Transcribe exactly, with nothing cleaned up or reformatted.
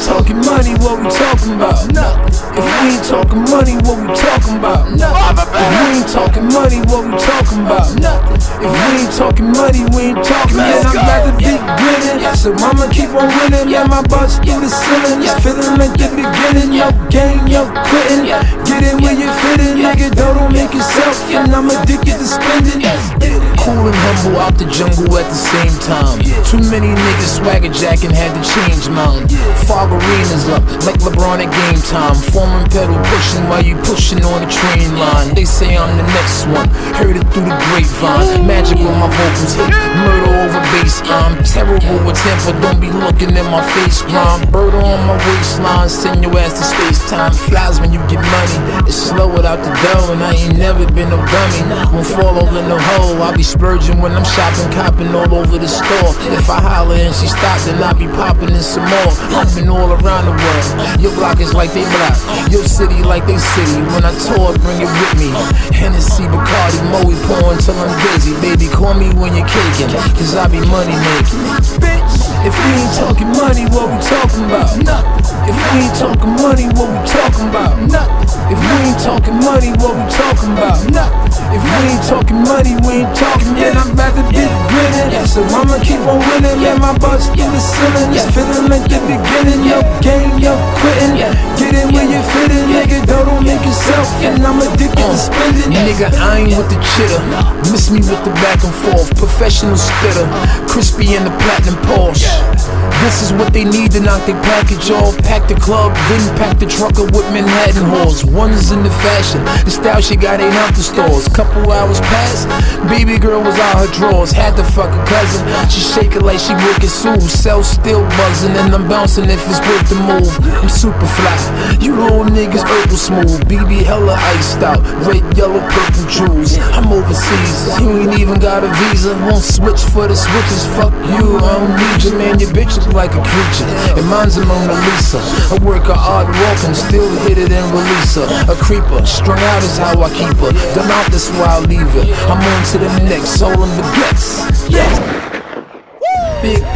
talking money, what we talking about? If we ain't talking money, what we talking about? If we ain't talking money, what we talking about? If we ain't talking money, we ain't talking. Man, I'd rather be grinning, so I'ma keep on winning. Yeah, my buzz through the ceiling, it's feeling like the beginning. Yo, gang, yo, quitting. Get in where you fit in, nigga. Don't make yourself, and I'm addicted to spending. Cool and humble out the jungle at the same time. Too many niggas swagger jacking, had to change mine. Fog arenas up like LeBron at game time. Forming pedal pushing while you pushing on the train line. They say I'm the next one, heard it through the grapevine. Magic with my vocals hit, murder over bass. I'm terrible with temper, don't be looking in my face. Grind, bird on my waistline, send your ass to space. Time flies when you get money, it's slow without the dough. And I ain't never been no dummy, won't fall over no hole. I'll be splurging when I'm shopping, copping all over the store. If I holler and she stops, then I'll be popping in some more. I've been all around the world, your block is like they block, your city like they city. When I tour, bring it with me. Hennessy, Bacardi, Moe, pouring till I'm dizzy. Baby, call me when you're caking, cause I be money making. Bitch, if we ain't talking money, what we talking about? If we ain't talking money, what we talking about? If we ain't talking money, what we talking about? If we ain't talking money, we ain't talking. Man, I'd rather be grinning, so I'ma keep on winning. Man, my buzz through the ceiling, it's feeling like the beginning. Yo, gang, yo, quitting. Get in where you fit in, nigga. Don't make yourself, and I'm addicted to spending. Nigga, I ain't with the chitter, miss me with the back and forth. Professional spitter, crispy in the platinum Porsche. This is what they need to knock their package off. Pack the club, then pack the truck up with Manhattan halls. One is in the fashion, the style she got ain't out the stores. Couple hours passed, baby girl was out her drawers. Had to fuck her cousin, she shake it like she wicked Sue. Cell still buzzing and I'm bouncing if it's worth the move. I'm super fly, you little niggas herbal smooth. B B hella iced out, red, yellow, purple jewels. I'm overseas, you ain't even got a visa. Won't switch for the switches, fuck you, I don't need you. Man, your bitch look like a creature, and mine's a Mona Lisa. I work a hard walk and still hit it and release her. A creeper, strung out is how I keep her. Done out, that's why I leave her. I'm on to the next, soul and baguettes. Yeah. Big